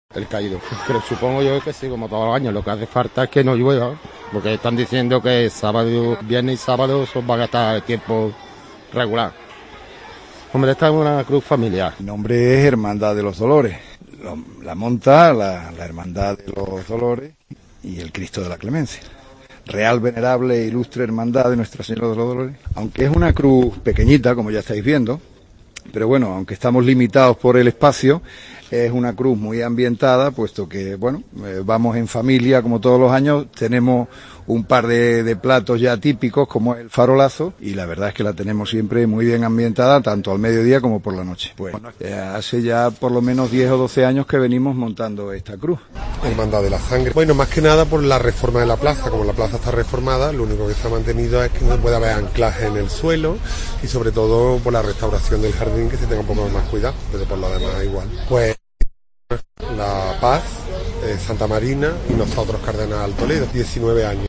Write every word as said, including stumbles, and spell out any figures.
El caído. Pero supongo yo que sí, como todos los años, lo que hace falta es que no llueva, porque están diciendo que sábado, viernes y sábado son van a estar el tiempo regular. Hombre, esta es una cruz familiar. Mi nombre es Hermandad de los Dolores. La monta la, la Hermandad de los Dolores y el Cristo de la Clemencia. Real, venerable e ilustre Hermandad de Nuestra Señora de los Dolores. Aunque es una cruz pequeñita, como ya estáis viendo, pero bueno, aunque estamos limitados por el espacio, es una cruz muy ambientada, puesto que, bueno, eh, vamos en familia, como todos los años, tenemos un par de, de platos ya típicos, como el farolazo, y la verdad es que la tenemos siempre muy bien ambientada, tanto al mediodía como por la noche. Pues eh, hace ya por lo menos diez o doce años que venimos montando esta cruz. Hermandad de la Sangre. Bueno, más que nada por la reforma de la plaza. Como la plaza está reformada, lo único que se ha mantenido es que no puede haber anclaje en el suelo y sobre todo por la restauración del jardín, que se tenga un poco más cuidado, pero por lo demás igual. Pues La Paz, eh, Santa Marina y nosotros, Cardenal Toledo, diecinueve años.